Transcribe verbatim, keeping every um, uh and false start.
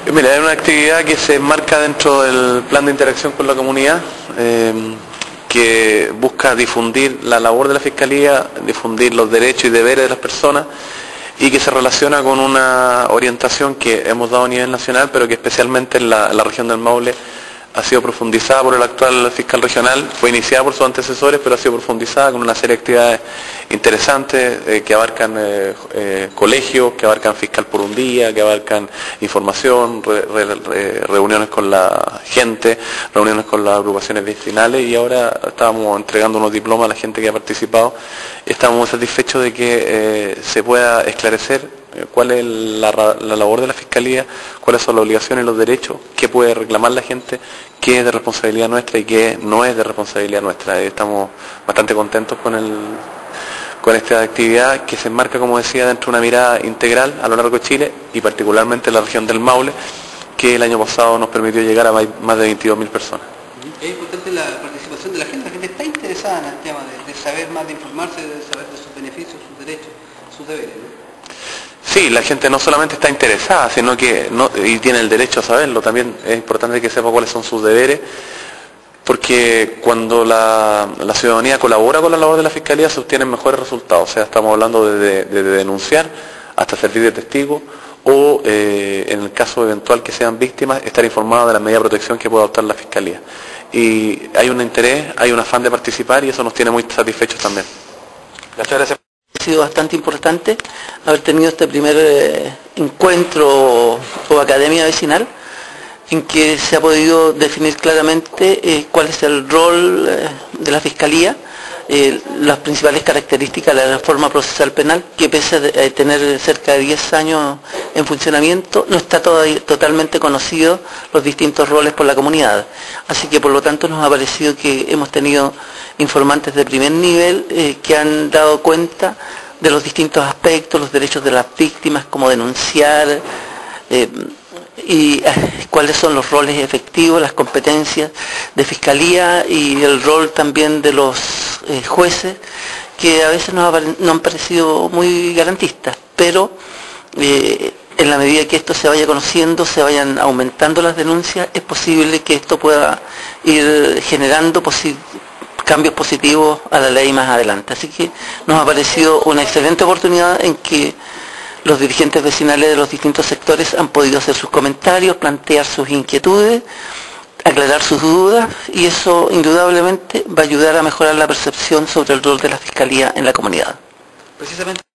Mira, es una actividad que se enmarca dentro del plan de interacción con la comunidad, eh, que busca difundir la labor de la Fiscalía, difundir los derechos y deberes de las personas, y que se relaciona con una orientación que hemos dado a nivel nacional, pero que especialmente en la, en la región del Maule ha sido profundizada por el actual fiscal regional, fue iniciada por sus antecesores, pero ha sido profundizada con una serie de actividades interesantes eh, que abarcan eh, eh, colegios, que abarcan fiscal por un día, que abarcan información, re, re, re, reuniones con la gente, reuniones con las agrupaciones vecinales, y ahora estábamos entregando unos diplomas a la gente que ha participado. Estamos muy satisfechos de que eh, se pueda esclarecer cuál es la, la labor de la Fiscalía, cuáles son las obligaciones y los derechos, qué puede reclamar la gente, qué es de responsabilidad nuestra y qué no es de responsabilidad nuestra. Estamos bastante contentos con, el, con esta actividad que se enmarca, como decía, dentro de una mirada integral a lo largo de Chile y particularmente en la región del Maule, que el año pasado nos permitió llegar a más de veintidós mil personas. Es importante la participación de la gente, la gente está interesada en el tema de, de saber más, de informarse, de saber de sus beneficios, sus derechos, sus deberes, ¿no? Sí, la gente no solamente está interesada, sino que no, y tiene el derecho a saberlo. También es importante que sepa cuáles son sus deberes, porque cuando la, la ciudadanía colabora con la labor de la Fiscalía se obtienen mejores resultados. O sea, estamos hablando de, de, de denunciar hasta servir de testigo, o eh, en el caso eventual que sean víctimas, estar informados de la medida de protección que pueda adoptar la Fiscalía. Y hay un interés, hay un afán de participar, y eso nos tiene muy satisfechos también. Muchas gracias. Ha sido bastante importante haber tenido este primer eh, encuentro o academia vecinal, en que se ha podido definir claramente eh, cuál es el rol eh, de la Fiscalía, eh, las principales características de la reforma procesal penal, que pese a tener cerca de diez años en funcionamiento, no está todavía totalmente conocido los distintos roles por la comunidad. Así que por lo tanto nos ha parecido que hemos tenido informantes de primer nivel eh, que han dado cuenta de los distintos aspectos, los derechos de las víctimas, cómo denunciar, eh, y eh, cuáles son los roles efectivos, las competencias de Fiscalía y el rol también de los eh, jueces, que a veces nos, ha, nos han parecido muy garantistas, pero eh, en la medida que esto se vaya conociendo, se vayan aumentando las denuncias, es posible que esto pueda ir generando posi- cambios positivos a la ley más adelante. Así que nos ha parecido una excelente oportunidad en que los dirigentes vecinales de los distintos sectores han podido hacer sus comentarios, plantear sus inquietudes, aclarar sus dudas, y eso indudablemente va a ayudar a mejorar la percepción sobre el rol de la Fiscalía en la comunidad. Precisamente